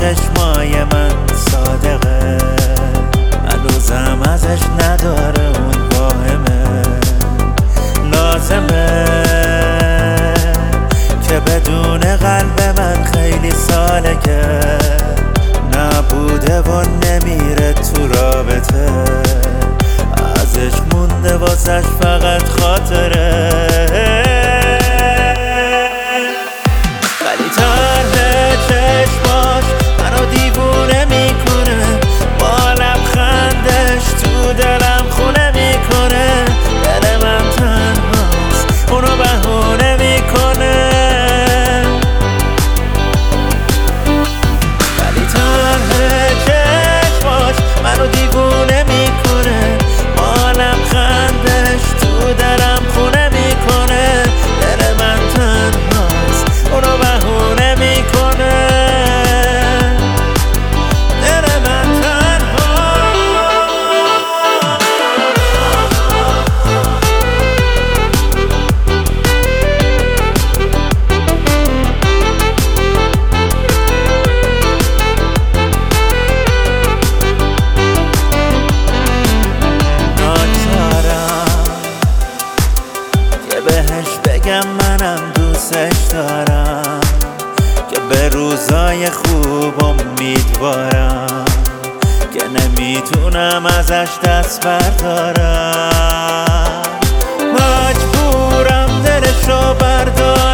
چشمای من صادقه، هنوزم ازش نداره اون واهمه. لازمه که بدون قلب من خیلی ساله که نبوده و نمیره تو رابطه، ازش مونده واسش فقط خاطره. ولی طرح چشماش منو دیوونه میکنه، با لبخندش تو دلم خونه میکنه. دل من تنهاست اونو بهونه میکنه. ولی طرح چشماش منو دیوونه میکنه، با لبخندش تو دلم خونه میکنه. دل من تنهاست اونو بهونه میکنه. دل من تنهاست. ناچارم که بهش بگم منم دوستش دارم، که به روزای خوب امیدوارم، که نمیتونم ازش دست بردارم. مجبورم دلشو بردارم.